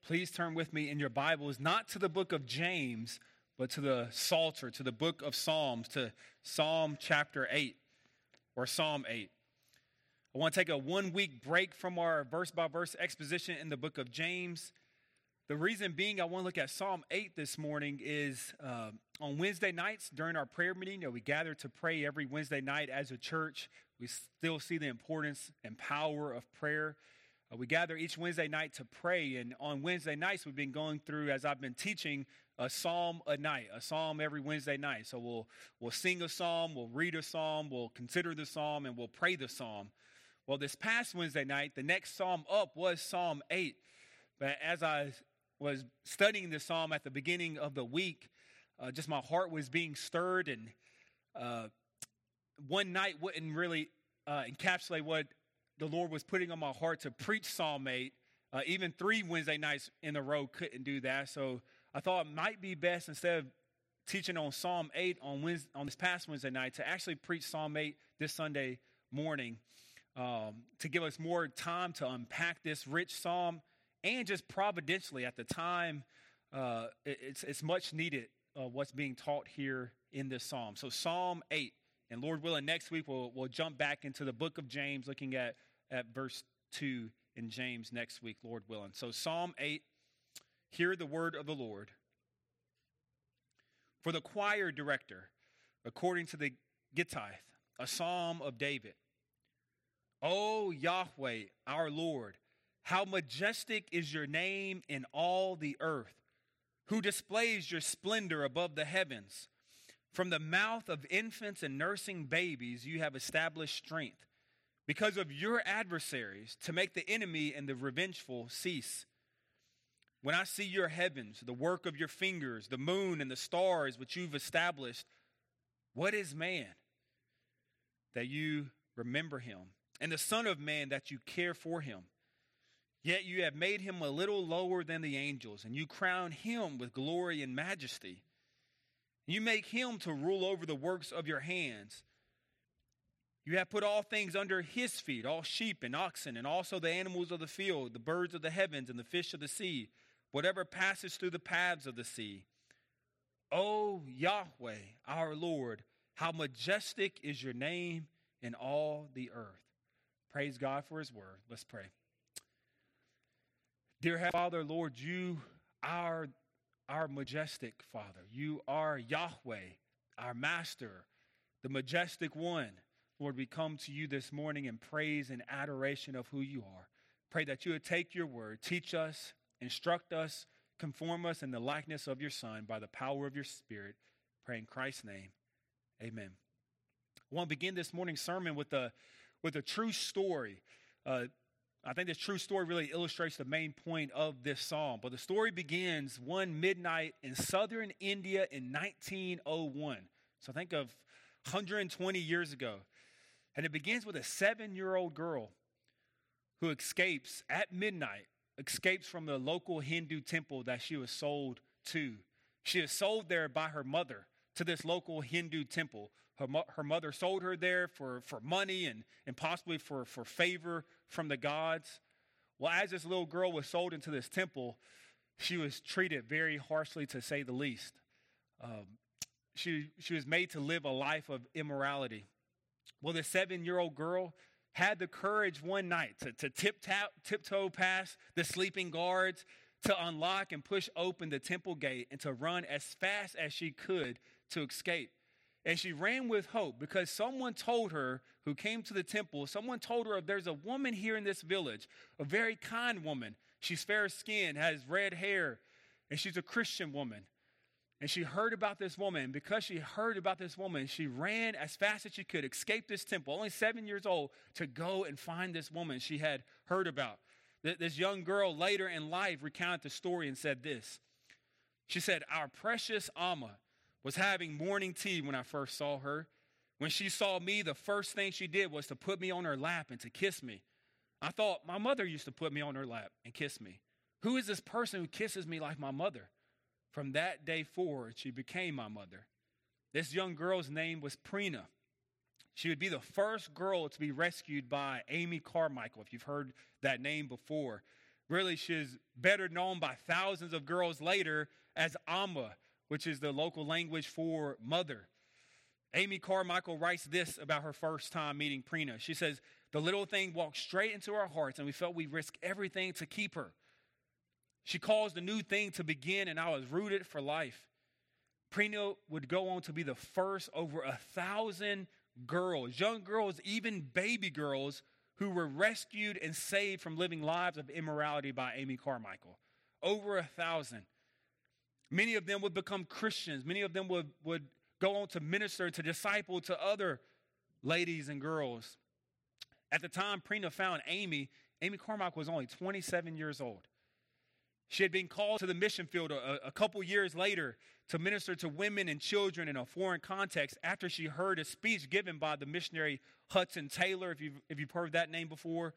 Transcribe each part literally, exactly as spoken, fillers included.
please turn with me in your Bibles, not to the book of James, but to the Psalter, to the book of Psalms, to Psalm chapter eight, or Psalm eight. I want to take a one-week break from our verse-by-verse exposition in the book of James. The reason being I want to look at Psalm eight this morning is uh, on Wednesday nights during our prayer meeting, you know, we gather to pray every Wednesday night as a church. We still see the importance and power of prayer. Uh, we gather each Wednesday night to pray, and on Wednesday nights we've been going through, as I've been teaching, a psalm a night, a psalm every Wednesday night. So we'll we'll sing a psalm, we'll read a psalm, we'll consider the psalm, and we'll pray the psalm. Well, this past Wednesday night, the next psalm up was Psalm eight. But as I was studying the psalm at the beginning of the week, uh, just my heart was being stirred, and uh, one night wouldn't really uh, encapsulate what the Lord was putting on my heart to preach Psalm eight. Uh, even three Wednesday nights in a row couldn't do that. So I thought it might be best, instead of teaching on Psalm eight on Wednesday, on this past Wednesday night, to actually preach Psalm eight this Sunday morning, um, to give us more time to unpack this rich psalm, and just providentially at the time, uh, it, it's, it's much needed uh, what's being taught here in this psalm. So Psalm eight, and Lord willing, next week we'll, we'll jump back into the book of James, looking at, at verse two in James next week, Lord willing. So Psalm eight, hear the word of the Lord. For the choir director, according to the Gittith, a psalm of David. O Yahweh, our Lord, how majestic is your name in all the earth, who displays your splendor above the heavens. From the mouth of infants and nursing babies, you have established strength, because of your adversaries, to make the enemy and the revengeful cease. When I see your heavens, the work of your fingers, the moon and the stars which you've established, what is man that you remember him, and the Son of Man that you care for him? Yet you have made him a little lower than the angels, and you crown him with glory and majesty. You make him to rule over the works of your hands. You have put all things under his feet, all sheep and oxen, and also the animals of the field, the birds of the heavens, and the fish of the sea, whatever passes through the paths of the sea. O Yahweh, our Lord, how majestic is your name in all the earth. Praise God for his word. Let's pray. Dear Heavenly Father, Lord, you are our majestic Father. You are Yahweh, our Master, the majestic one. Lord, we come to you this morning in praise and adoration of who you are. Pray that you would take your word, teach us, instruct us, conform us in the likeness of your Son by the power of your Spirit. Pray in Christ's name. Amen. I want to begin this morning's sermon with a, with a true story. Uh, I think this true story really illustrates the main point of this psalm. But the story begins one midnight in southern India in nineteen oh one. So think of one hundred twenty years ago. And it begins with a seven-year-old girl who escapes at midnight, escapes from the local Hindu temple that she was sold to. She is sold there by her mother to this local Hindu temple. Her, mo- her mother sold her there for, for money and, and possibly for, for favor from the gods. Well, as this little girl was sold into this temple, she was treated very harshly, to say the least. Um, she, she was made to live a life of immorality. Well, the seven-year-old girl had the courage one night to, to tip-tap, tiptoe past the sleeping guards, to unlock and push open the temple gate, and to run as fast as she could to escape. And she ran with hope, because someone told her, who came to the temple, someone told her, there's a woman here in this village, a very kind woman. She's fair-skinned, has red hair, and she's a Christian woman. And she heard about this woman. And because she heard about this woman, she ran as fast as she could, escape this temple, only seven years old, to go and find this woman she had heard about. This young girl later in life recounted the story and said this. She said, our precious Amma was having morning tea when I first saw her. When she saw me, the first thing she did was to put me on her lap and to kiss me. I thought, my mother used to put me on her lap and kiss me. Who is this person who kisses me like my mother? From that day forward, she became my mother. This young girl's name was Prina. She would be the first girl to be rescued by Amy Carmichael, if you've heard that name before. Really, she's better known by thousands of girls later as Amma, which is the local language for mother. Amy Carmichael writes this about her first time meeting Prina. She says, "The little thing walked straight into our hearts, and we felt we risked everything to keep her. She caused a new thing to begin, and I was rooted for life." Prina would go on to be the first over a thousand girls, young girls, even baby girls, who were rescued and saved from living lives of immorality by Amy Carmichael. Over a thousand. Many of them would become Christians. Many of them would, would go on to minister, to disciple to other ladies and girls. At the time Prina found Amy, Amy Carmichael was only twenty-seven years old. She had been called to the mission field a, a couple years later to minister to women and children in a foreign context after she heard a speech given by the missionary Hudson Taylor, if you've, if you've heard that name before.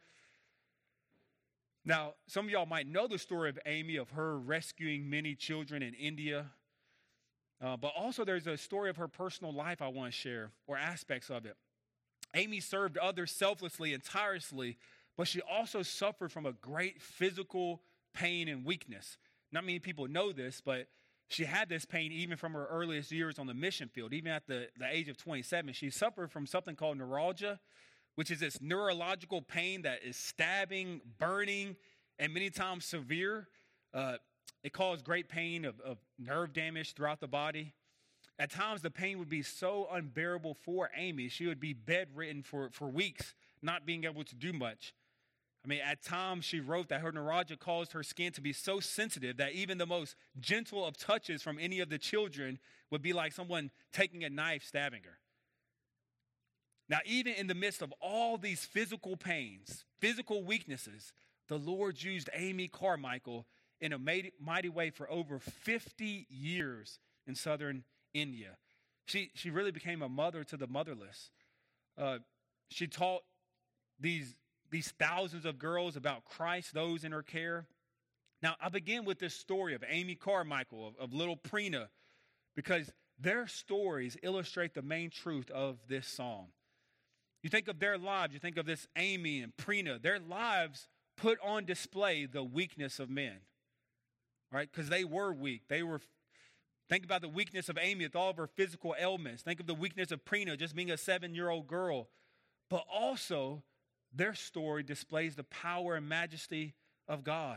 Now, some of y'all might know the story of Amy, of her rescuing many children in India. Uh, but also there's a story of her personal life I want to share, or aspects of it. Amy served others selflessly and tirelessly, but she also suffered from a great physical pain and weakness. Not many people know this, but she had this pain even from her earliest years on the mission field. Even at the, the age of twenty-seven, she suffered from something called neuralgia, which is this neurological pain that is stabbing, burning, and many times severe. Uh, it caused great pain of, of nerve damage throughout the body. At times, the pain would be so unbearable for Amy, she would be bedridden for, for weeks, not being able to do much. I mean, at times she wrote that her neuralgia caused her skin to be so sensitive that even the most gentle of touches from any of the children would be like someone taking a knife stabbing her. Now, even in the midst of all these physical pains, physical weaknesses, the Lord used Amy Carmichael in a mighty way for over fifty years in southern India. She, she really became a mother to the motherless. Uh, she taught these These thousands of girls about Christ, those in her care. Now, I begin with this story of Amy Carmichael, of, of little Prina, because their stories illustrate the main truth of this psalm. You think of their lives, you think of this Amy and Prina, their lives put on display the weakness of men, right? Because they were weak. They were, think about the weakness of Amy with all of her physical ailments. Think of the weakness of Prina just being a seven-year-old girl. But also, their story displays the power and majesty of God.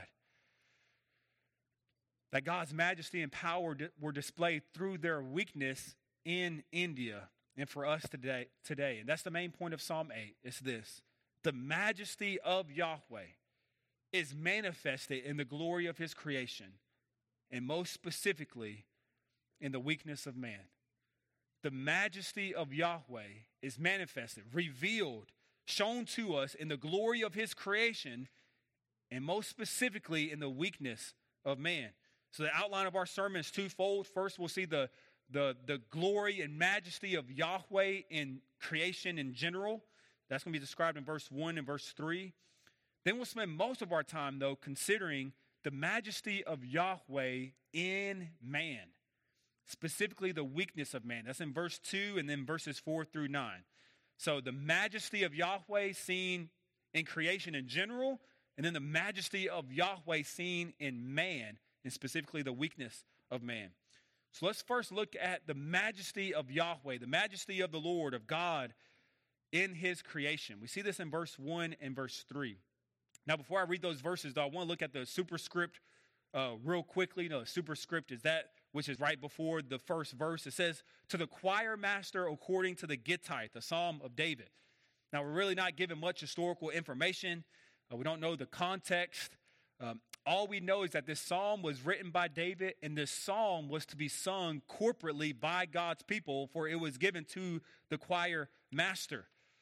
That God's majesty and power were displayed through their weakness in India and for us today. today. And that's the main point of Psalm eight. It's this: the majesty of Yahweh is manifested in the glory of his creation, and most specifically in the weakness of man. The majesty of Yahweh is manifested, revealed, shown to us in the glory of his creation, and most specifically in the weakness of man. So the outline of our sermon is twofold. First, we'll see the, the, the glory and majesty of Yahweh in creation in general. That's going to be described in verse one and verse three. Then we'll spend most of our time, though, considering the majesty of Yahweh in man, specifically the weakness of man. That's in verse two and then verses four through nine. So the majesty of Yahweh seen in creation in general, and then the majesty of Yahweh seen in man, and specifically the weakness of man. So let's first look at the majesty of Yahweh, the majesty of the Lord, of God in his creation. We see this in verse one and verse three. Now, before I read those verses, though, I want to look at the superscript uh, real quickly. You know, the superscript is that which is right before the first verse. It says, to the choir master according to the Gittite, the Psalm of David. Now, we're really not given much historical information. Uh, we don't know the context. Um, all we know is that this psalm was written by David, and this psalm was to be sung corporately by God's people, for it was given to the choir master.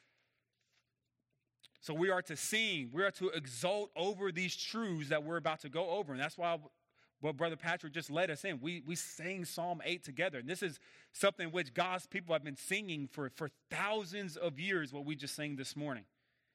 So we are to sing, we are to exult over these truths that we're about to go over. And that's why what Brother Patrick just led us in. We we sang Psalm eight together. And this is something which God's people have been singing for, for thousands of years, what we just sang this morning.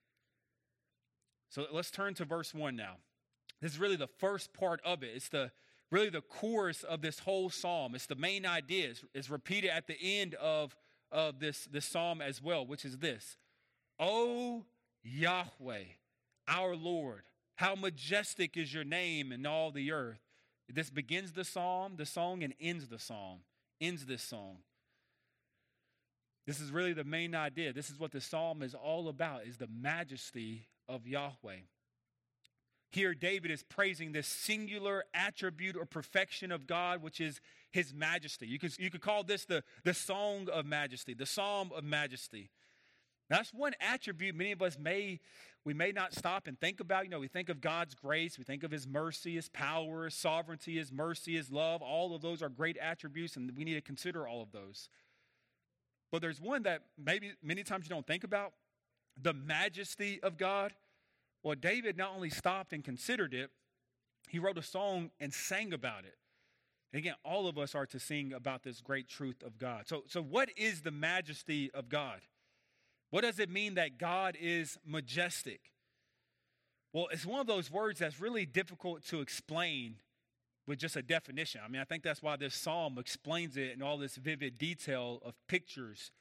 So let's turn to verse one now. This is really the first part of it. It's the really the chorus of this whole psalm. It's the main idea. It's, it's repeated at the end of, of this, this psalm as well, which is this: O Yahweh, our Lord, How majestic is your name in all the earth. This begins the psalm, the song, and ends the psalm, ends this song. This is really the main idea. This is what the psalm is all about, is the majesty of Yahweh. Here, David is praising this singular attribute or perfection of God, which is his majesty. You could, you could call this the, the song of majesty, the psalm of majesty. That's one attribute many of us may, we may not stop and think about. You know, we think of God's grace, we think of his mercy, his power, his sovereignty, his mercy, his love. All of those are great attributes, and we need to consider all of those. But there's one that maybe many times you don't think about, the majesty of God. Well, David not only stopped and considered it, he wrote a song and sang about it. And again, all of us are to sing about this great truth of God. So, so what is the majesty of God? What does it mean that God is majestic? Well, it's one of those words that's really difficult to explain with just a definition. I mean, I think that's why this psalm explains it in all this vivid detail of pictures.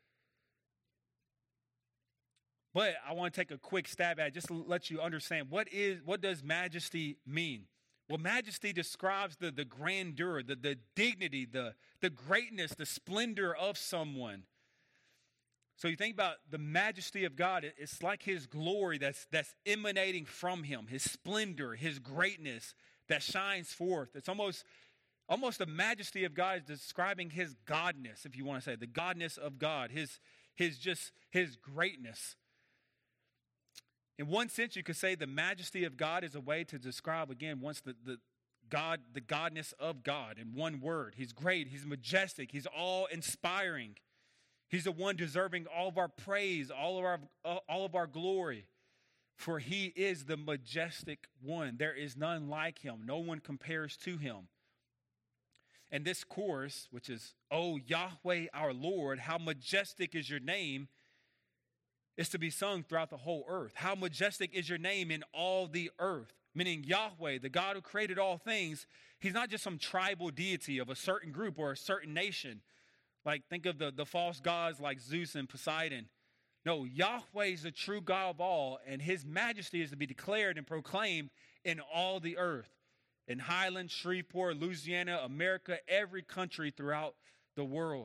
But I want to take a quick stab at it just to let you understand what is what does majesty mean? Well, majesty describes the, the grandeur, the, the dignity, the, the greatness, the splendor of someone. So you think about the majesty of God, it's like his glory that's, that's emanating from him, his splendor, his greatness that shines forth. It's almost, almost the majesty of God is describing his godness, if you want to say, the godness of God, his, his just his greatness. In one sense, you could say the majesty of God is a way to describe, again, once the, the God, the godness of God in one word. He's great, he's majestic, he's awe-inspiring. He's the one deserving all of our praise, all of our, all of our glory. For he is the majestic one. There is none like him. No one compares to him. And this chorus, which is, "O Yahweh our Lord, how majestic is your name," is to be sung throughout the whole earth. How majestic is your name in all the earth. Meaning Yahweh, the God who created all things, he's not just some tribal deity of a certain group or a certain nation. Like, think of the, the false gods like Zeus and Poseidon. No, Yahweh is the true God of all, and his majesty is to be declared and proclaimed in all the earth. In Highland, Shreveport, Louisiana, America, every country throughout the world.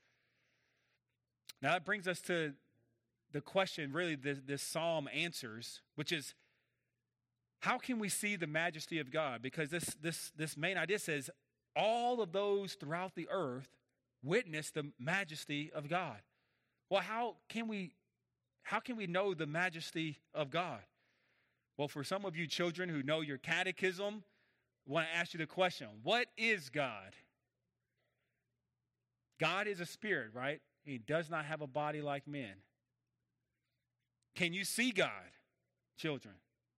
Now that brings us to the question really this, this psalm answers, which is, how can we see the majesty of God? Because this, this, this main idea says, all of those throughout the earth witness the majesty of God. Well, how can we how can we know the majesty of God? Well, for some of you children who know your catechism, I want to ask you the question, what is God? God is a spirit, right? He does not have a body like men. Can you see God, children?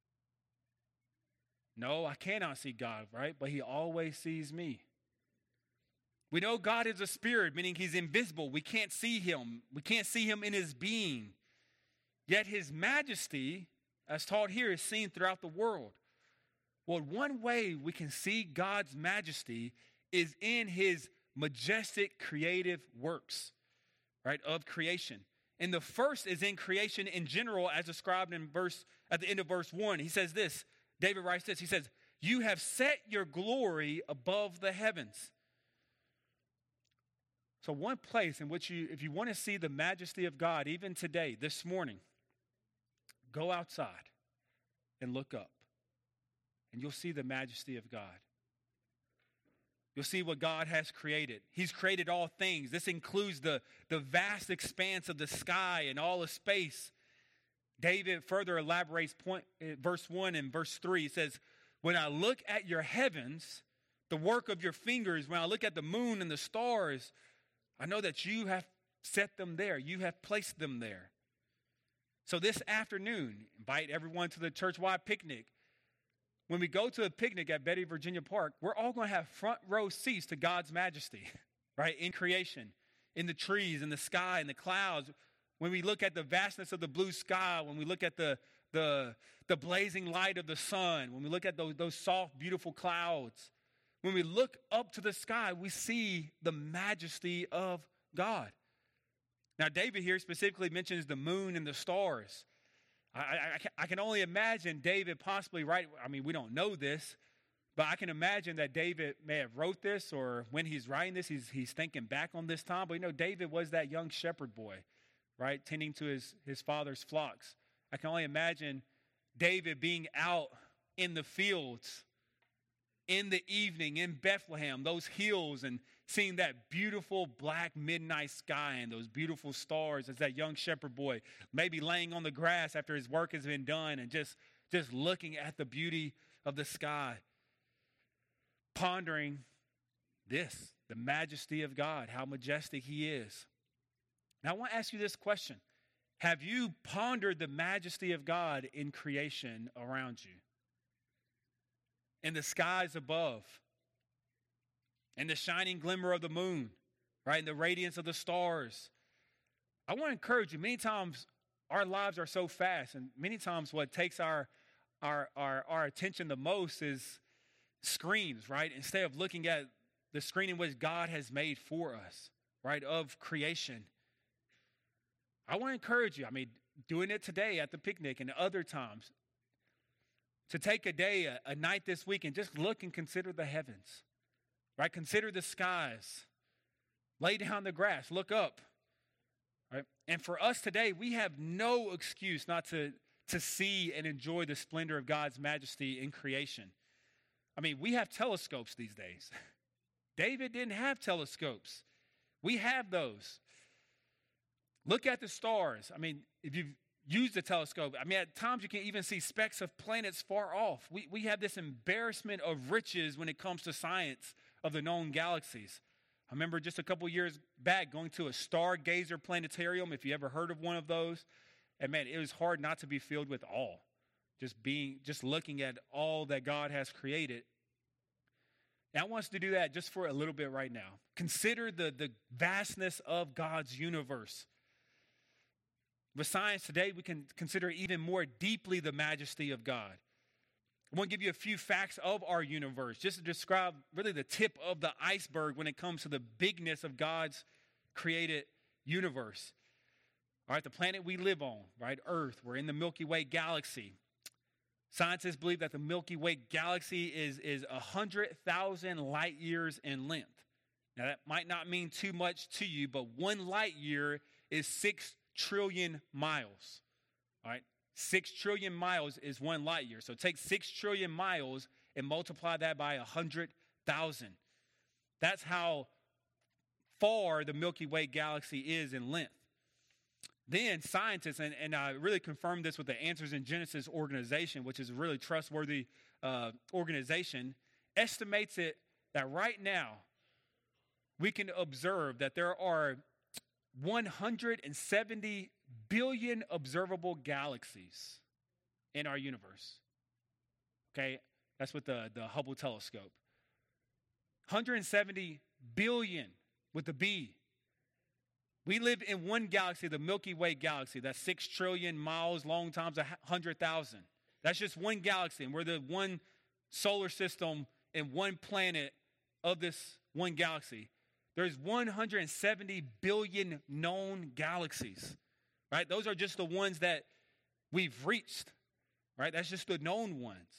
No, I cannot see God, right? But he always sees me. We know God is a spirit, meaning he's invisible. We can't see him. We can't see him in his being. Yet his majesty, as taught here, is seen throughout the world. Well, one way we can see God's majesty is in his majestic creative works, right, of creation. And the first is in creation in general, as described in verse at the end of verse one. He says this, David writes this, he says, "You have set your glory above the heavens." So one place in which you, if you want to see the majesty of God, even today, this morning, go outside and look up, and you'll see the majesty of God. You'll see what God has created. He's created all things. This includes the, the vast expanse of the sky and all of space. David further elaborates point, verse one and verse three. He says, "When I look at your heavens, the work of your fingers, when I look at the moon and the stars, I know that you have set them there. You have placed them there." So this afternoon, invite everyone to the church-wide picnic. When we go to a picnic at Betty Virginia Park, we're all going to have front row seats to God's majesty, right? In creation, in the trees, in the sky, in the clouds. When we look at the vastness of the blue sky, when we look at the, the, the blazing light of the sun, when we look at those, those soft, beautiful clouds, when we look up to the sky, we see the majesty of God. Now, David here specifically mentions the moon and the stars. I, I, I, can, I can only imagine David possibly write, I mean, we don't know this, but I can imagine that David may have wrote this, or when he's writing this, he's, he's thinking back on this time. But, you know, David was that young shepherd boy, right, tending to his, his father's flocks. I can only imagine David being out in the fields in the evening in Bethlehem, those hills, and seeing that beautiful black midnight sky and those beautiful stars as that young shepherd boy, maybe laying on the grass after his work has been done and just, just looking at the beauty of the sky, pondering this, the majesty of God, how majestic he is. Now, I want to ask you this question. Have you pondered the majesty of God in creation around you? In the skies above, in the shining glimmer of the moon, right, in the radiance of the stars. I want to encourage you, many times our lives are so fast, and many times what takes our our our, our attention the most is screens, right? Instead of looking at the screen in which God has made for us, right, of creation. I want to encourage you, I mean, doing it today at the picnic and other times, to take a day, a, a night this week, and just look and consider the heavens, right? Consider the skies. Lay down the grass. Look up, right? And for us today, we have no excuse not to, to see and enjoy the splendor of God's majesty in creation. I mean, we have telescopes these days. David didn't have telescopes. We have those. Look at the stars. I mean, if you've use the telescope. I mean, at times you can even see specks of planets far off. We, we have this embarrassment of riches when it comes to science of the known galaxies. I remember just a couple years back going to a Stargazer planetarium, if you ever heard of one of those. And man, it was hard not to be filled with awe. Just being, just looking at all that God has created. And I want us to do that just for a little bit right now. Consider the, the vastness of God's universe. With science today, we can consider even more deeply the majesty of God. I want to give you a few facts of our universe, just to describe really the tip of the iceberg when it comes to the bigness of God's created universe. All right, the planet we live on, right, Earth, we're in the Milky Way galaxy. Scientists believe that the Milky Way galaxy is, is one hundred thousand light years in length. Now, that might not mean too much to you, but one light year is six trillion miles, all right? Six trillion miles is one light year. So take six trillion miles and multiply that by one hundred thousand. That's how far the Milky Way galaxy is in length. Then scientists, and, and I really confirmed this with the Answers in Genesis organization, which is a really trustworthy uh, organization, estimates it that right now we can observe that there are one hundred seventy billion observable galaxies in our universe. Okay, that's with the, the Hubble telescope. one hundred seventy billion with the B. We live in one galaxy, the Milky Way galaxy. That's six trillion miles long times one hundred thousand. That's just one galaxy, and we're the one solar system and one planet of this one galaxy. There's one hundred seventy billion known galaxies, right? Those are just the ones that we've reached, right? That's just the known ones.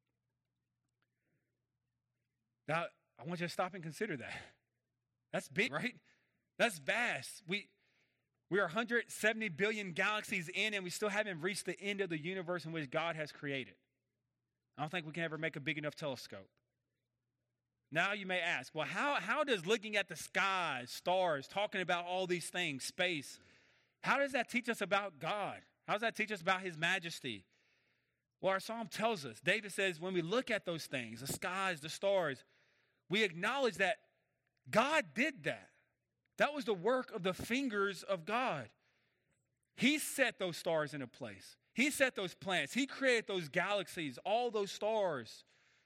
Now, I want you to stop and consider that. That's big, right? That's vast. We, we are one hundred seventy billion galaxies in, and we still haven't reached the end of the universe in which God has created. I don't think we can ever make a big enough telescope. Now you may ask, well, how, how does looking at the skies, stars, talking about all these things, space, how does that teach us about God? How does that teach us about his majesty? Well, our psalm tells us, David says, when we look at those things, the skies, the stars, we acknowledge that God did that. That was the work of the fingers of God. He set those stars into place. He set those planets. He created those galaxies, all those stars.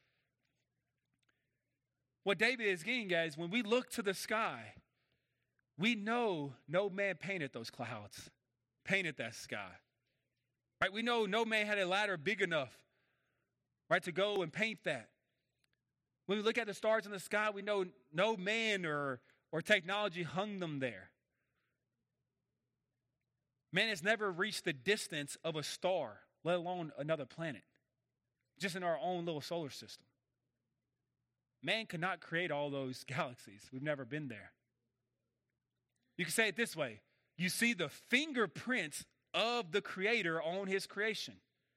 What David is getting at is when we look to the sky, we know no man painted those clouds, painted that sky. Right? We know no man had a ladder big enough, right, to go and paint that. When we look at the stars in the sky, we know no man or, or technology hung them there. Man has never reached the distance of a star, let alone another planet, just in our own little solar system. Man could not create all those galaxies. We've never been there. You can say it this way. You see the fingerprints of the Creator on his creation.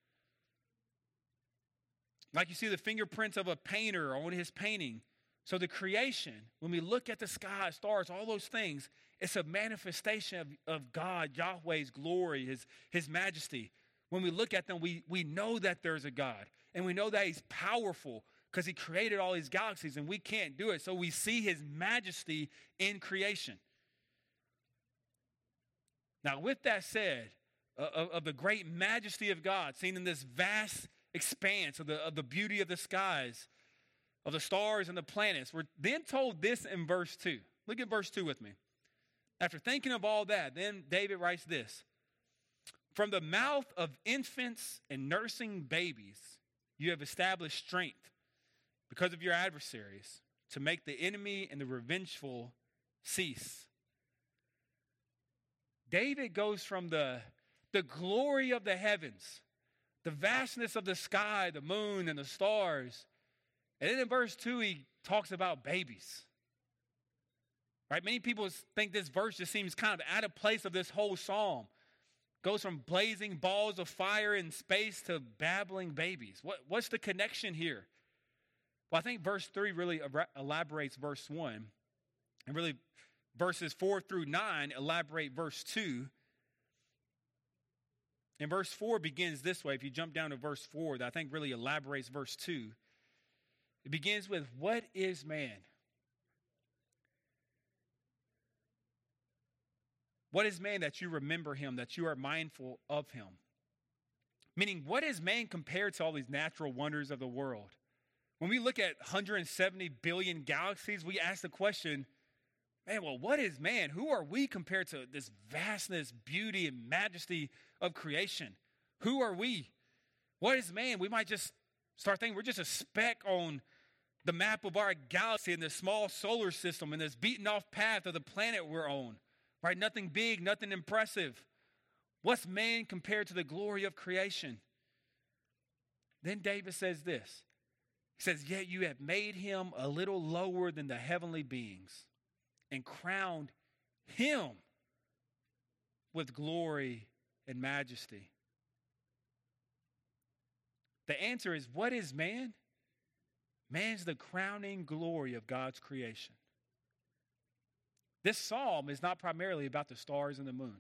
Like you see the fingerprints of a painter on his painting. So the creation, when we look at the sky, stars, all those things, it's a manifestation of, of God, Yahweh's glory, his, his majesty. When we look at them, we, we know that there's a God. And we know that he's powerful because he created all these galaxies and we can't do it. So we see his majesty in creation. Now, with that said, uh, of, of the great majesty of God, seen in this vast expanse of the, of the beauty of the skies, of the stars and the planets, we're then told this in verse two. Look at verse two with me. After thinking of all that, then David writes this. From the mouth of infants and nursing babies, you have established strength because of your adversaries to make the enemy and the revengeful cease. David goes from the, the glory of the heavens, the vastness of the sky, the moon and the stars. And then in verse two, he talks about babies. Right? Many people think this verse just seems kind of out of place of this whole psalm. Goes from blazing balls of fire in space to babbling babies. What, what's the connection here? Well, I think verse three really elaborates verse one. And really verses four through nine elaborate verse two. And verse four begins this way. If you jump down to verse four, that I think really elaborates verse two. It begins with, what is man? What is man that you remember him, that you are mindful of him? Meaning, what is man compared to all these natural wonders of the world? When we look at one hundred seventy billion galaxies, we ask the question, man, well, what is man? Who are we compared to this vastness, beauty, and majesty of creation? Who are we? What is man? We might just start thinking we're just a speck on the map of our galaxy in this small solar system, in this beaten off path of the planet we're on. Right? Nothing big, nothing impressive. What's man compared to the glory of creation? Then David says this. He says, yet you have made him a little lower than the heavenly beings and crowned him with glory and majesty. The answer is, what is man? Man's the crowning glory of God's creation. This psalm is not primarily about the stars and the moon.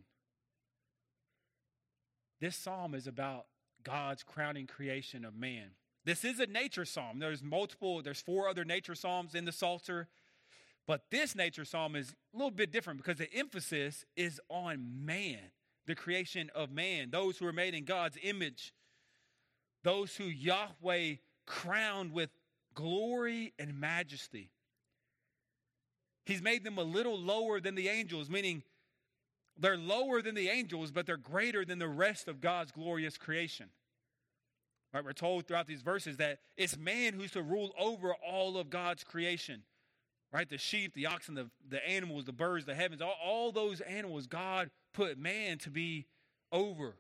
This psalm is about God's crowning creation of man. This is a nature psalm. There's multiple, there's four other nature psalms in the Psalter. But this nature psalm is a little bit different because the emphasis is on man, the creation of man, those who are made in God's image, those who Yahweh crowned with glory and majesty. He's made them a little lower than the angels, meaning they're lower than the angels, but they're greater than the rest of God's glorious creation. Right? We're told throughout these verses that it's man who's to rule over all of God's creation. Right? The sheep, the oxen, the, the animals, the birds, the heavens, all, all those animals, God put man to be over.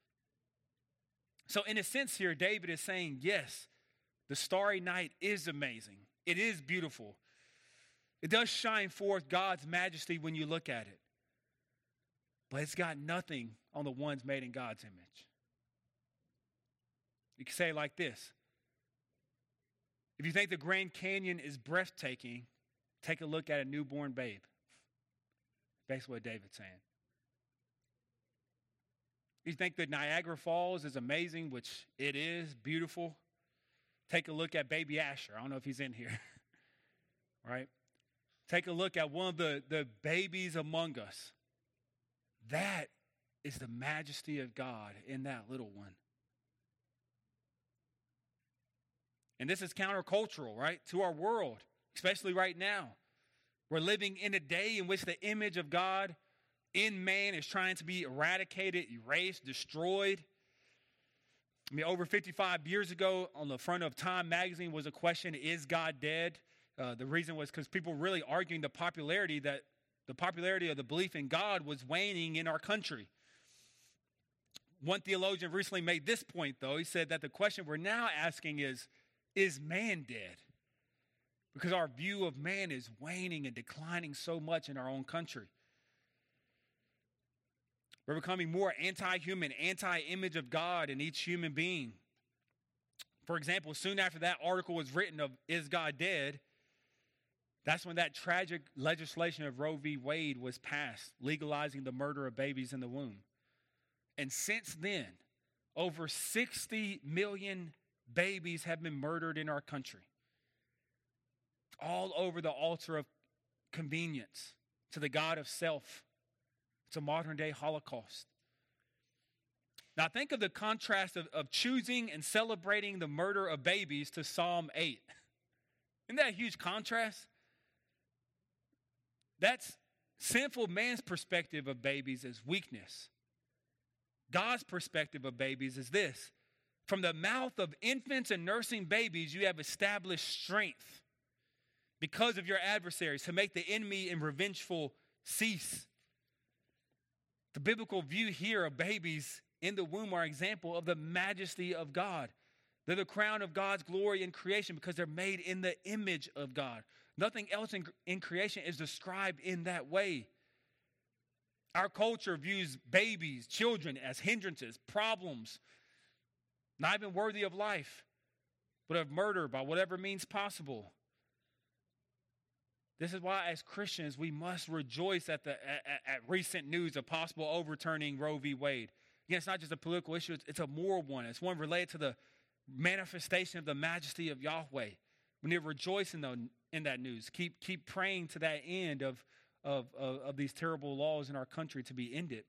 So in a sense here, David is saying, yes, the starry night is amazing. It is beautiful. It does shine forth God's majesty when you look at it. But it's got nothing on the ones made in God's image. You can say it like this. If you think the Grand Canyon is breathtaking, take a look at a newborn babe. Basically what David's saying. If you think the Niagara Falls is amazing, which it is, beautiful, take a look at baby Asher. I don't know if he's in here. Right? Take a look at one of the, the babies among us. That is the majesty of God in that little one. And this is countercultural, right, to our world, especially right now. We're living in a day in which the image of God in man is trying to be eradicated, erased, destroyed. I mean, over fifty-five years ago, on the front of Time magazine was a question, is God dead? Uh, the reason was because people were really arguing the popularity that the popularity of the belief in God was waning in our country. One theologian recently made this point, though. He said that the question we're now asking is, is man dead? Because our view of man is waning and declining so much in our own country. We're becoming more anti-human, anti-image of God in each human being. For example, soon after that article was written of Is God Dead? That's when that tragic legislation of Roe v. Wade was passed, legalizing the murder of babies in the womb. And since then, over sixty million babies have been murdered in our country. All over the altar of convenience to the God of self. It's a modern day Holocaust. Now think of the contrast of, of choosing and celebrating the murder of babies to Psalm eight. Isn't that a huge contrast? That's sinful man's perspective of babies as weakness. God's perspective of babies is this. From the mouth of infants and nursing babies, you have established strength because of your adversaries to make the enemy and revengeful cease. The biblical view here of babies in the womb are an example of the majesty of God. They're the crown of God's glory in creation because they're made in the image of God. Nothing else in, in creation is described in that way. Our culture views babies, children, as hindrances, problems, not even worthy of life, but of murder by whatever means possible. This is why, as Christians, we must rejoice at the at, at recent news of possible overturning Roe v. Wade. Again, it's not just a political issue, it's, it's a moral one. It's one related to the manifestation of the majesty of Yahweh. We need to rejoice in, the, in that news. Keep, keep praying to that end of, of, of, of these terrible laws in our country to be ended.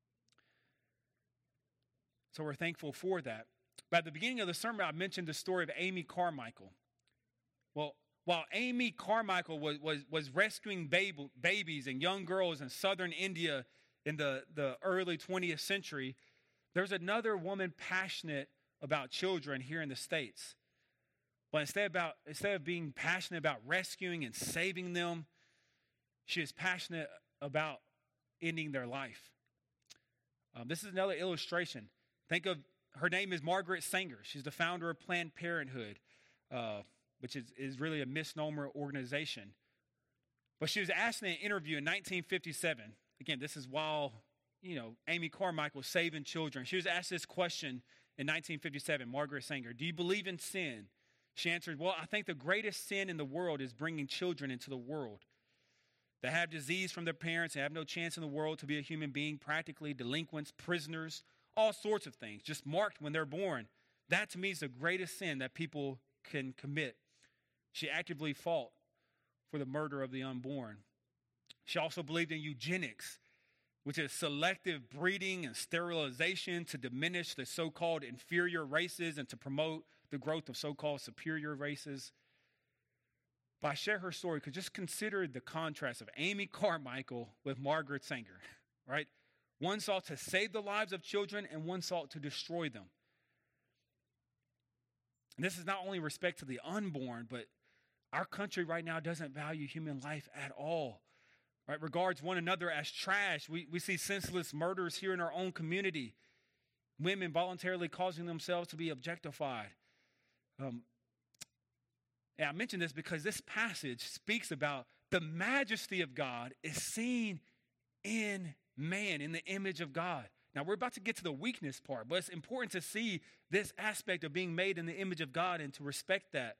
So we're thankful for that. But at the beginning of the sermon, I mentioned the story of Amy Carmichael. Well, while Amy Carmichael was, was, was rescuing baby, babies and young girls in southern India in the, the early twentieth century, there's another woman passionate about children here in the States. But instead, about, instead of being passionate about rescuing and saving them, she is passionate about ending their life. Um, this is another illustration. Think of, her name is Margaret Sanger. She's the founder of Planned Parenthood, uh, which is, is really a misnomer organization. But she was asked in an interview in nineteen fifty-seven. Again, this is while, you know, Amy Carmichael was saving children. She was asked this question in nineteen fifty-seven, Margaret Sanger, do you believe in sin? She answered, well, I think the greatest sin in the world is bringing children into the world. They have disease from their parents and have no chance in the world to be a human being, practically delinquents, prisoners, all sorts of things, just marked when they're born. That to me is the greatest sin that people can commit. She actively fought for the murder of the unborn. She also believed in eugenics, which is selective breeding and sterilization to diminish the so-called inferior races and to promote the growth of so-called superior races. But I share her story because just consider the contrast of Amy Carmichael with Margaret Sanger, right? One sought to save the lives of children and one sought to destroy them. And this is not only respect to the unborn, but our country right now doesn't value human life at all. Right, regards one another as trash. We, we see senseless murders here in our own community. Women voluntarily causing themselves to be objectified. Um, and I mention this because this passage speaks about the majesty of God is seen in man, in the image of God. Now, we're about to get to the weakness part, but it's important to see this aspect of being made in the image of God and to respect that.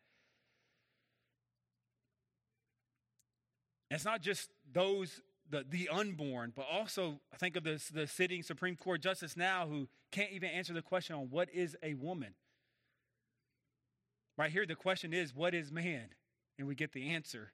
And it's not just those, the, the unborn, but also I think of this, the sitting Supreme Court justice now who can't even answer the question on what is a woman. Right here, the question is, what is man? And we get the answer.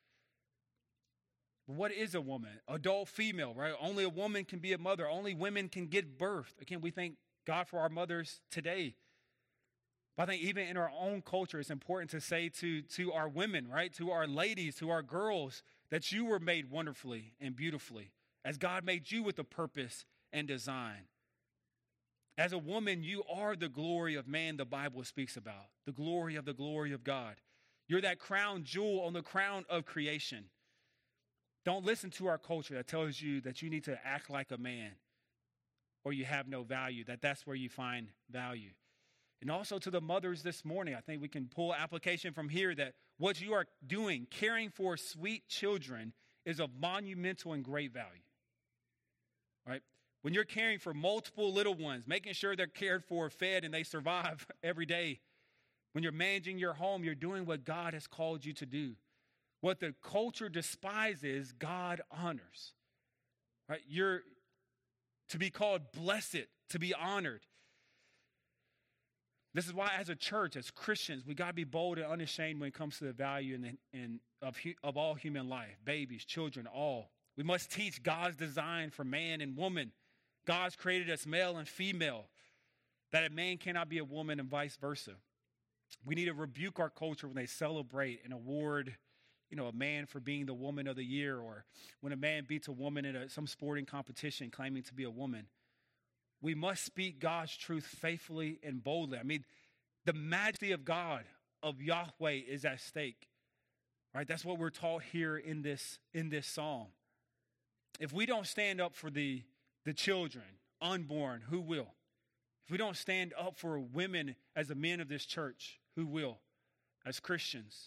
What is a woman? Adult female, right? Only a woman can be a mother. Only women can give birth. Again, we thank God for our mothers today. But I think even in our own culture, it's important to say to, to our women, right? To our ladies, to our girls, that you were made wonderfully and beautifully as God made you with a purpose and design. As a woman, you are the glory of man the Bible speaks about, the glory of the glory of God. You're that crown jewel on the crown of creation. Don't listen to our culture that tells you that you need to act like a man. or you have no value, that that's where you find value. And also to the mothers this morning, I think we can pull application from here that what you are doing, caring for sweet children, is of monumental and great value. Right? When you're caring for multiple little ones, making sure they're cared for, fed, and they survive every day. When you're managing your home, you're doing what God has called you to do. What the culture despises, God honors. Right? You're to be called blessed, to be honored. This is why, as a church, as Christians, we got to be bold and unashamed when it comes to the value and, and of, of all human life, babies, children, all. We must teach God's design for man and woman. God's created us male and female, that a man cannot be a woman and vice versa. We need to rebuke our culture when they celebrate and award, you know, a man for being the woman of the year, or when a man beats a woman in a, some sporting competition claiming to be a woman. We must speak God's truth faithfully and boldly. I mean, the majesty of God, of Yahweh, is at stake. Right? That's what we're taught here in this, in this psalm. If we don't stand up for the, the children, unborn, who will? If we don't stand up for women as the men of this church, who will? As Christians.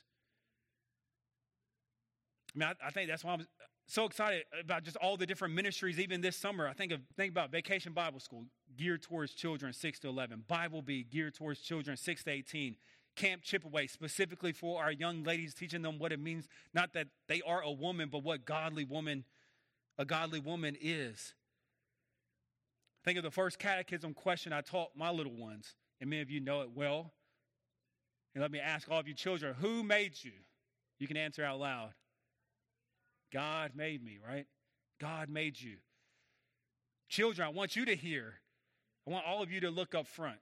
I mean, I, I think that's why I'm so excited about just all the different ministries, even this summer. I think of think about Vacation Bible School, geared towards children six to eleven. Bible Bee, geared towards children six to eighteen. Camp Chipaway, specifically for our young ladies, teaching them what it means, not that they are a woman, but what godly woman, a godly woman is. Think of the first catechism question I taught my little ones, and many of you know it well. And let me ask all of you children, who made you? You can answer out loud. God made me, right? God made you. Children, I want you to hear. I want all of you to look up front.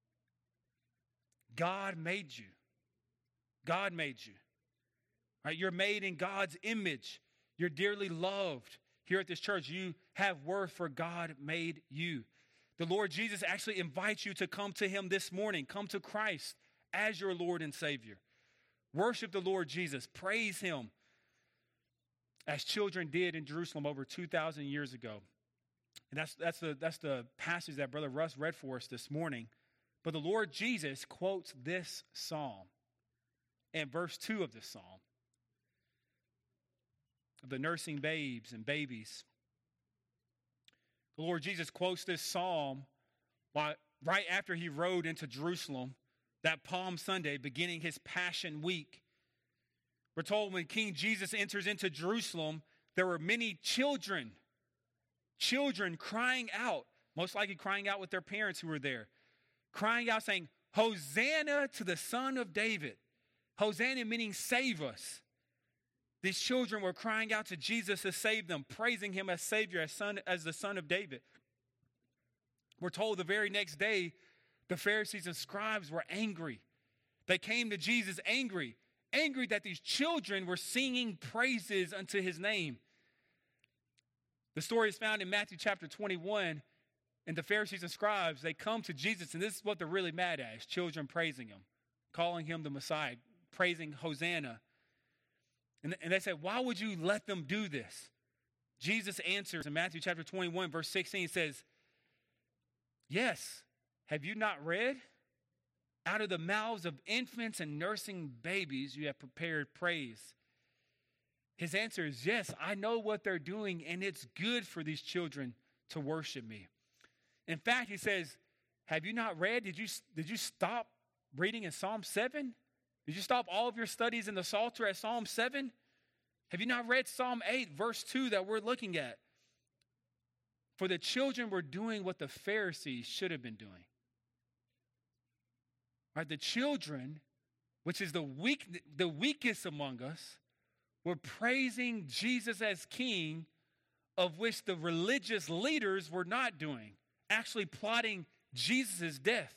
God made you. God made you. Right? You're made in God's image. You're dearly loved. Here at this church, you have worth, for God made you. The Lord Jesus actually invites you to come to him this morning. Come to Christ as your Lord and Savior. Worship the Lord Jesus. Praise him, as children did in Jerusalem over two thousand years ago. And that's, that's, the, that's the passage that Brother Russ read for us this morning. But the Lord Jesus quotes this psalm in verse two of this psalm, of the nursing babes and babies. The Lord Jesus quotes this psalm while, right after he rode into Jerusalem that Palm Sunday, beginning his Passion Week. We're told when King Jesus enters into Jerusalem, there were many children, children crying out, most likely crying out with their parents who were there, crying out saying, Hosanna to the Son of David. Hosanna meaning save us. These children were crying out to Jesus to save them, praising him as Savior, as, son, as the Son of David. We're told the very next day, the Pharisees and scribes were angry. They came to Jesus angry. Angry that these children were singing praises unto his name. The story is found in Matthew chapter twenty-one, and the Pharisees and scribes, they come to Jesus, and this is what they're really mad at, is children praising him, calling him the Messiah, praising Hosanna. And, and they said, why would you let them do this? Jesus answers in Matthew chapter twenty-one, verse sixteen, says, yes, have you not read? Out of the mouths of infants and nursing babies, you have prepared praise. His answer is, yes, I know what they're doing, and it's good for these children to worship me. In fact, he says, have you not read? Did you, did you stop reading in Psalm seven? Did you stop all of your studies in the Psalter at Psalm seven? Have you not read Psalm eight, verse two that we're looking at? For the children were doing what the Pharisees should have been doing. Right, the children, which is the weak, the weakest among us, were praising Jesus as king, of which the religious leaders were not doing, actually plotting Jesus' death.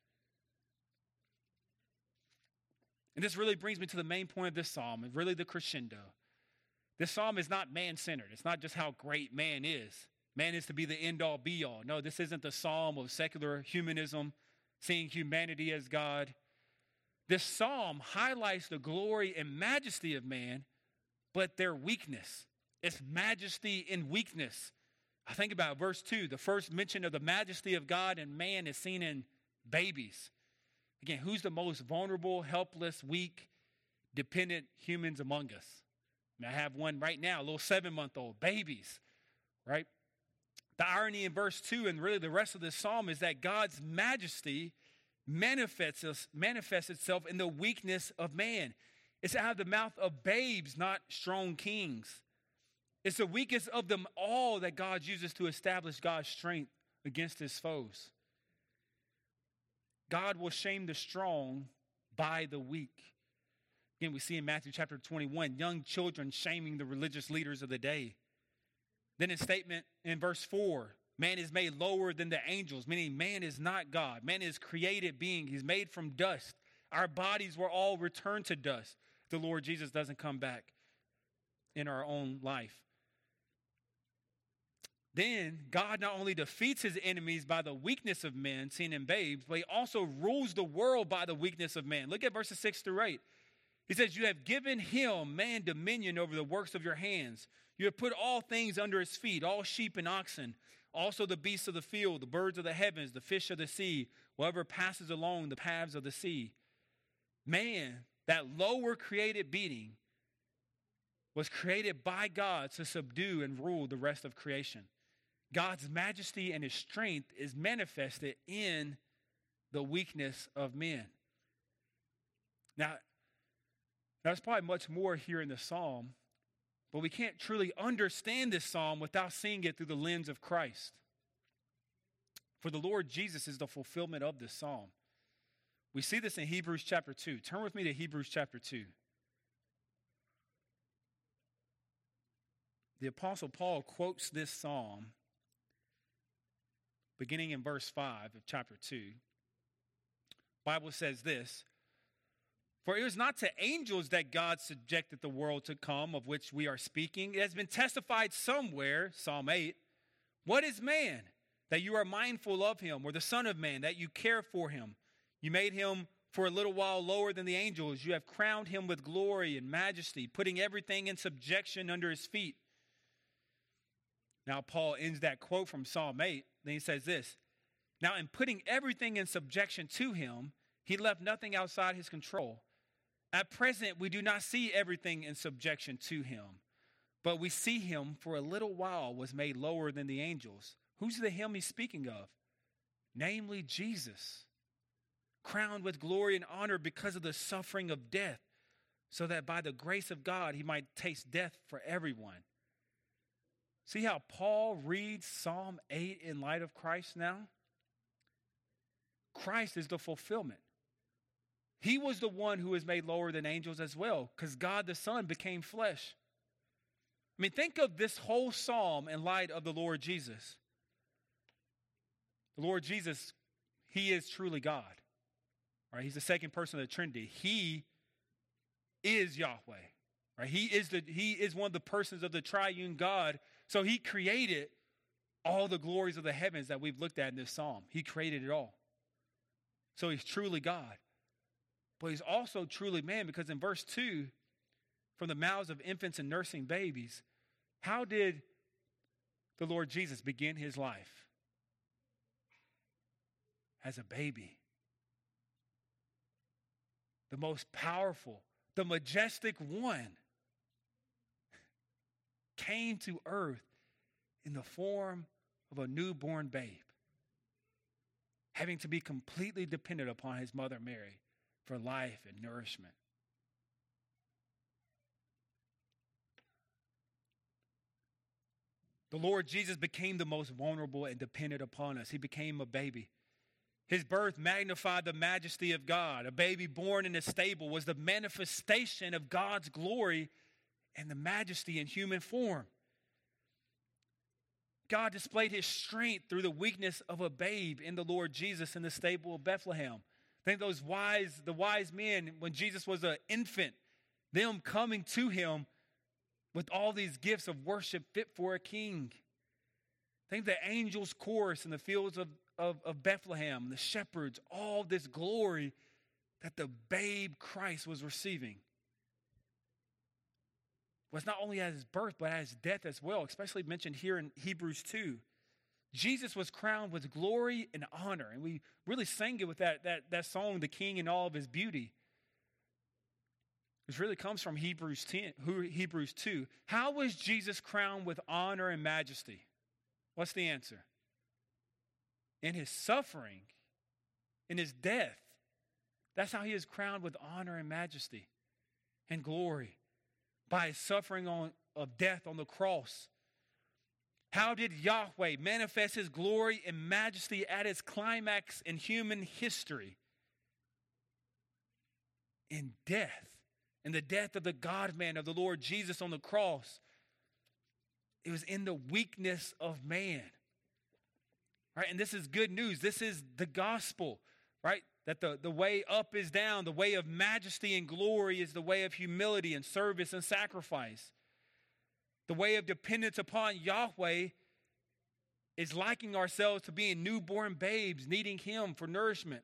And this really brings me to the main point of this psalm, and really the crescendo. This psalm is not man-centered. It's not just how great man is. Man is to be the end-all, be-all. No, this isn't the psalm of secular humanism, seeing humanity as God. This psalm highlights the glory and majesty of man, but their weakness. It's majesty in weakness. I think about verse two, the first mention of the majesty of God and man is seen in babies. Again, who's the most vulnerable, helpless, weak, dependent humans among us? I mean, I have one right now, a little seven-month-old, babies, right? The irony in verse two and really the rest of this psalm is that God's majesty manifests, manifests itself in the weakness of man. It's out of the mouth of babes, not strong kings. It's the weakest of them all that God uses to establish God's strength against his foes. God will shame the strong by the weak. Again, we see in Matthew chapter twenty-one, young children shaming the religious leaders of the day. Then in statement in verse four, man is made lower than the angels, meaning man is not God. Man is created being. He's made from dust. Our bodies will all return to dust. The Lord Jesus doesn't come back in our own life. Then God not only defeats his enemies by the weakness of men, seen in babes, but he also rules the world by the weakness of man. Look at verses six through eight. He says, you have given him, man, dominion over the works of your hands. You have put all things under his feet, all sheep and oxen, also the beasts of the field, the birds of the heavens, the fish of the sea, whatever passes along the paths of the sea. Man, that lower created being, was created by God to subdue and rule the rest of creation. God's majesty and his strength is manifested in the weakness of men. Now, there's probably much more here in the psalm, but we can't truly understand this psalm without seeing it through the lens of Christ. For the Lord Jesus is the fulfillment of this psalm. We see this in Hebrews chapter two. Turn with me to Hebrews chapter two. The Apostle Paul quotes this psalm beginning in verse five of chapter two. The Bible says this, for it was not to angels that God subjected the world to come, of which we are speaking. It has been testified somewhere, Psalm eight, what is man, that you are mindful of him, or the son of man, that you care for him? You made him for a little while lower than the angels. You have crowned him with glory and majesty, putting everything in subjection under his feet. Now, Paul ends that quote from Psalm eight. Then he says this, now in putting everything in subjection to him, he left nothing outside his control. At present, we do not see everything in subjection to him, but we see him for a little while was made lower than the angels. Who's the him he's speaking of? Namely, Jesus, crowned with glory and honor because of the suffering of death, so that by the grace of God, he might taste death for everyone. See how Paul reads Psalm eight in light of Christ now? Christ is the fulfillment. He was the one who was made lower than angels as well, because God the Son became flesh. I mean, think of this whole psalm in light of the Lord Jesus. The Lord Jesus, he is truly God. Right? He's the second person of the Trinity. He is Yahweh. Right? He is the he is one of the persons of the triune God. So he created all the glories of the heavens that we've looked at in this psalm. He created it all. So he's truly God. But he's also truly man, because in verse two, from the mouths of infants and nursing babies, how did the Lord Jesus begin his life? As a baby. The most powerful, the majestic one came to earth in the form of a newborn babe, having to be completely dependent upon his mother Mary for life and nourishment. The Lord Jesus became the most vulnerable and dependent upon us. He became a baby. His birth magnified the majesty of God. A baby born in a stable was the manifestation of God's glory and the majesty in human form. God displayed his strength through the weakness of a babe in the Lord Jesus in the stable of Bethlehem. Think those wise, the wise men, when Jesus was an infant, them coming to him with all these gifts of worship fit for a king. Think the angels' chorus in the fields of, of, of Bethlehem, the shepherds, all this glory that the babe Christ was receiving. was not only at his birth, but at his death as well, especially mentioned here in Hebrews two. Jesus was crowned with glory and honor. And we really sang it with that, that, that song, The King in All of His Beauty. This really comes from Hebrews ten, Hebrews two. How was Jesus crowned with honor and majesty? What's the answer? In his suffering, in his death. That's how he is crowned with honor and majesty and glory, by his suffering on, of death on the cross. How did Yahweh manifest his glory and majesty at its climax in human history? In death. In the death of the God-man, of the Lord Jesus on the cross. It was in the weakness of man. Right? And this is good news. This is the gospel. Right? That the, the way up is down. The way of majesty and glory is the way of humility and service and sacrifice. The way of dependence upon Yahweh is likening ourselves to being newborn babes, needing him for nourishment.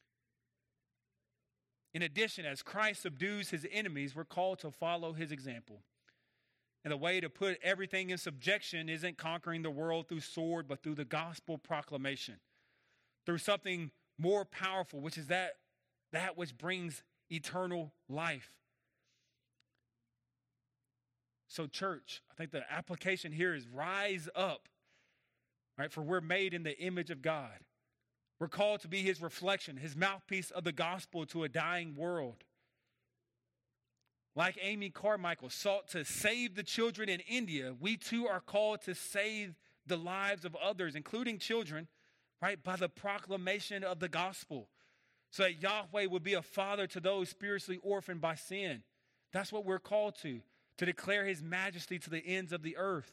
In addition, as Christ subdues his enemies, we're called to follow his example. And the way to put everything in subjection isn't conquering the world through sword, but through the gospel proclamation. Through something more powerful, which is that, that which brings eternal life. So church, I think the application here is rise up, right? For we're made in the image of God. We're called to be his reflection, his mouthpiece of the gospel to a dying world. Like Amy Carmichael sought to save the children in India, we too are called to save the lives of others, including children, right? By the proclamation of the gospel. So that Yahweh would be a father to those spiritually orphaned by sin. That's what we're called to. To declare his majesty to the ends of the earth.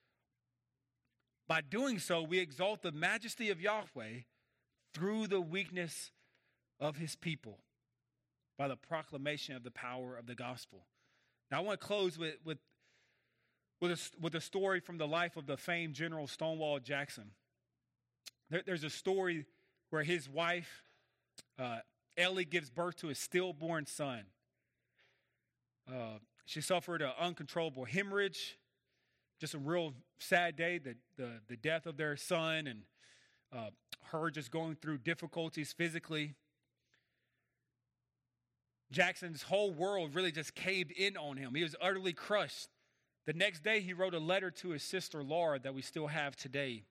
By doing so, we exalt the majesty of Yahweh through the weakness of his people, by the proclamation of the power of the gospel. Now, I want to close with, with, with, a, with a story from the life of the famed General Stonewall Jackson. There, there's a story where his wife, uh, Ellie, gives birth to a stillborn son. Uh, She suffered an uncontrollable hemorrhage. Just a real sad day, the, the, the death of their son and uh, her just going through difficulties physically. Jackson's whole world really just caved in on him. He was utterly crushed. The next day, he wrote a letter to his sister, Laura, that we still have today.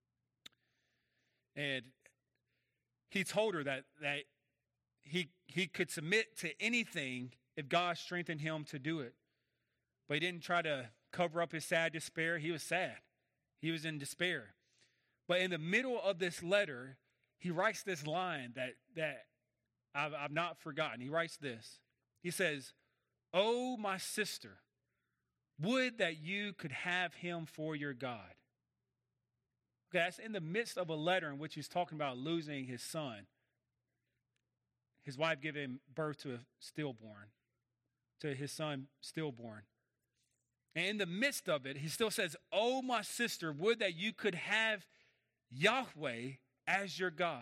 And he told her that, that he, he could submit to anything if God strengthened him to do it. But he didn't try to cover up his sad despair. He was sad. He was in despair. But in the middle of this letter, he writes this line that, that I've, I've not forgotten. He writes this. He says, "Oh, my sister, would that you could have him for your God." Okay, that's in the midst of a letter in which he's talking about losing his son. His wife giving birth to a stillborn. To his son stillborn. And in the midst of it, he still says, "Oh, my sister, would that you could have Yahweh as your God."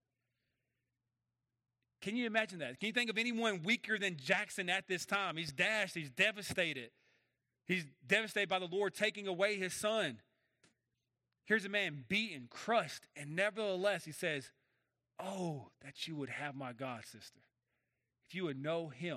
Can you imagine that? Can you think of anyone weaker than Jackson at this time? He's dashed. He's devastated. He's devastated by the Lord taking away his son. Here's a man beaten, crushed, and nevertheless he says, "Oh, that you would have my God, sister. If you would know him."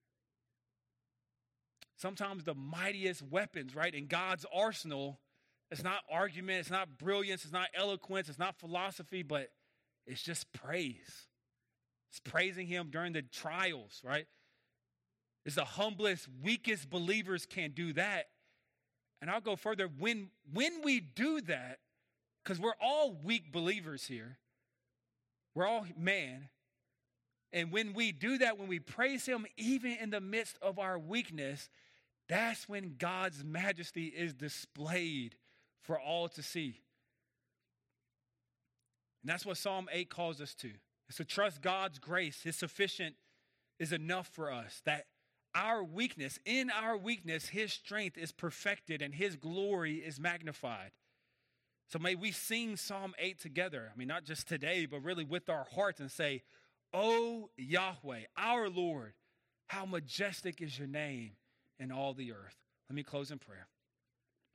Sometimes the mightiest weapons, right, in God's arsenal, it's not argument, it's not brilliance, it's not eloquence, it's not philosophy, but it's just praise. It's praising him during the trials, right? It's the humblest, weakest believers can do that. And I'll go further. When, when we do that, because we're all weak believers here, we're all man. And when we do that, when we praise him, even in the midst of our weakness, that's when God's majesty is displayed for all to see. And that's what Psalm eight calls us to. It's to trust God's grace. His sufficient is enough for us. That our weakness, in our weakness, his strength is perfected and his glory is magnified. So may we sing Psalm eight together. I mean, not just today, but really with our hearts and say, "Oh, Yahweh, our Lord, how majestic is your name in all the earth." Let me close in prayer.